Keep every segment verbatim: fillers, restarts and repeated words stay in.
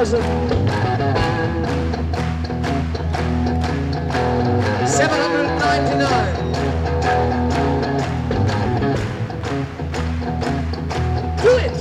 thousand seven hundred ninety-nine. Do it!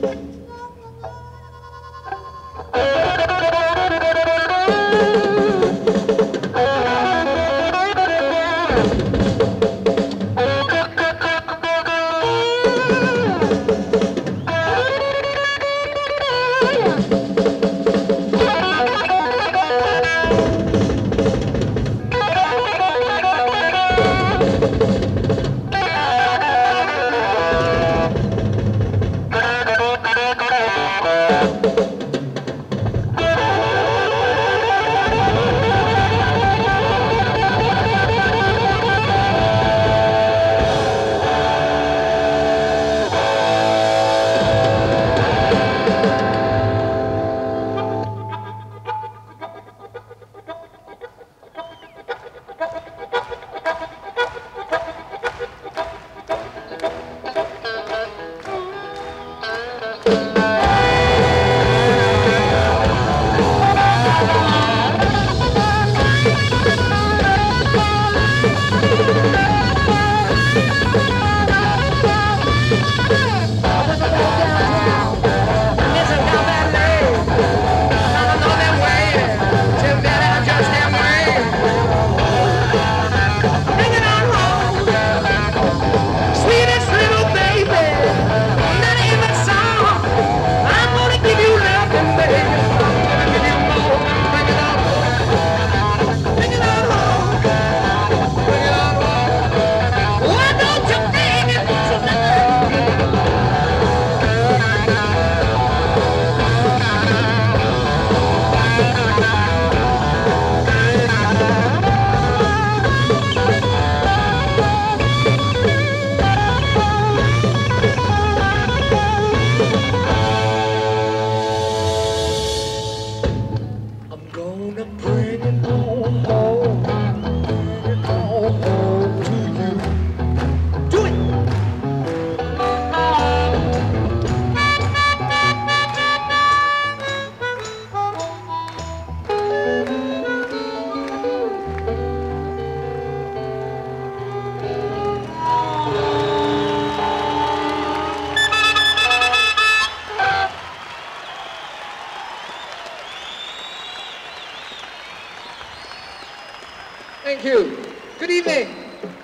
Thank you. Good evening.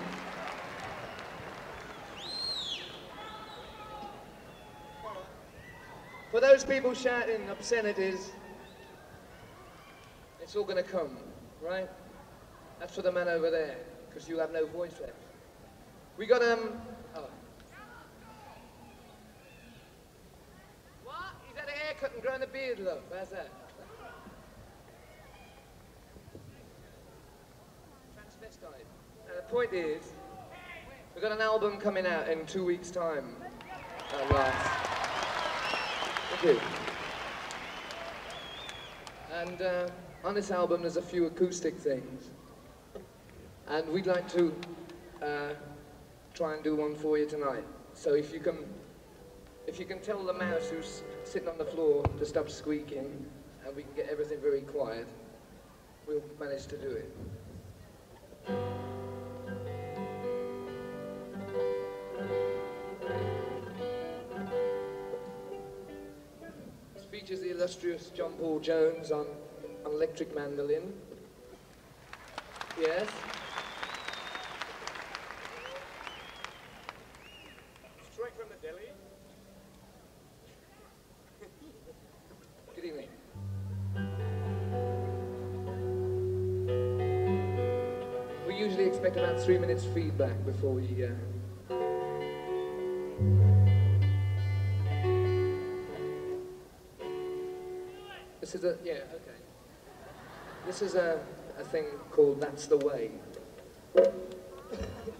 For those people shouting obscenities, it's all going to come, right? That's for the man over there, because you have no voice left. We got, um... Oh. What? He's had a haircut and grown a beard, love. How's that? Transvestite. Now, the point is, we've got an album coming out in two weeks' time. At last. Thank you. And uh, on this album there's a few acoustic things. And we'd like to uh, try and do one for you tonight. So if you can, if you can tell the mouse who's sitting on the floor to stop squeaking, and we can get everything very quiet, we'll manage to do it. Features the illustrious John Paul Jones on, on electric mandolin. Yes. Straight from the deli. Good evening. We usually expect about three minutes feedback before we uh, This is a, yeah, okay. This is a, a thing called That's the Way.